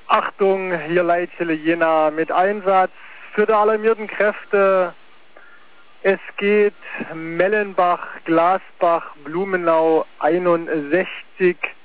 Achtung, hier Leitstelle Jena mit Einsatz für die alarmierten Kräfte. Es geht Mellenbach, Glasbach, Blumenau 61.